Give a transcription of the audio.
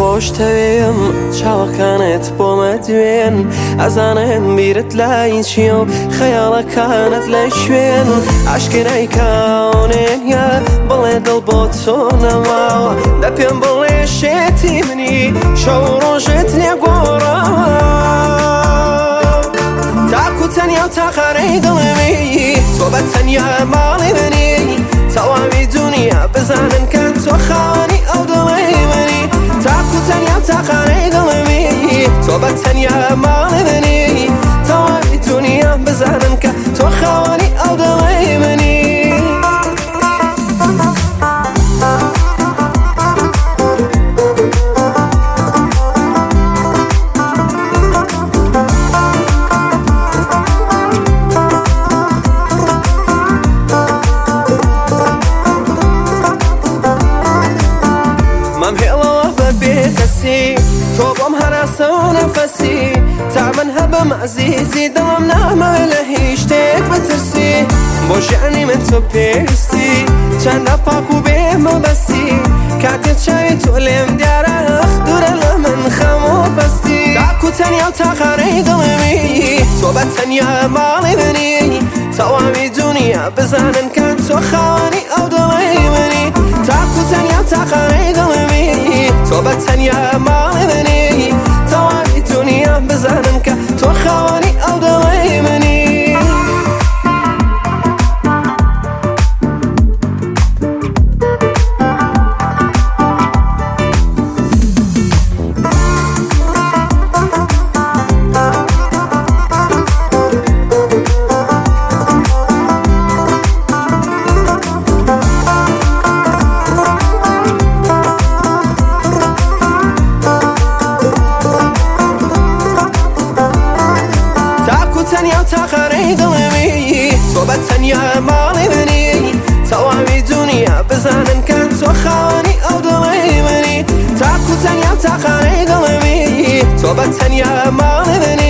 خۆشتەوێم چاوەکانت بۆمە دوێن ئەزانم بیرت لای چیە و خەیاڵەکانت لە شوێن عاشقێنای کاونێنە بڵێ دڵ بۆ تۆ نەماوە دە پێم بڵێ شێتی منی شەو ڕۆژت لێگۆڕاوە تاکو تەنیا و تاقارەی دڵێمی تۆ بە تەنیا ماڵی منی تەواوی دنیا بزانن کە تۆ خاوەنی ئەو دڵەی منی تاکو تەنیا و تاقارەی دڵێمی تۆ بە تەنیا ماڵی منی تەواوی دنیا بزانن کە تۆ خاوەنی ئەو دڵەی منی تۆ بۆم هەراسە و نەفەسی تا من هەبم عەزیزی دڵم نامەوێ لە هیچ شتێک بترسی بۆ ژیانی من تۆ پێویستی چەندە پاک و بێمەبەستی کاتێک چاوی تۆ لێم دیارە دوورە لە من خەم و بەستی تاکو تەنیا و تاقارەی دڵێمی تۆ بە تەنیا ماڵی منی تەواوی دنیا بزانن کە تۆ خاوەنی ئەو دڵەی منی تاکو تەنیا و تاقارەی دڵێمی تۆ بە تەنیا ماڵی منی تەواوی دنیا بزانن کە تۆ خاوەنی ئەو دڵەی منی تەنیا و تاقارەی دڵێمی تۆ بە تەنیا ماڵی منی تەواوی دنیا بزانن کە تۆ خاوەنی ئەو دڵەی منی تاکو تەنیا و تاقارەی دڵێمی تۆ بە تەنیا ماڵی منی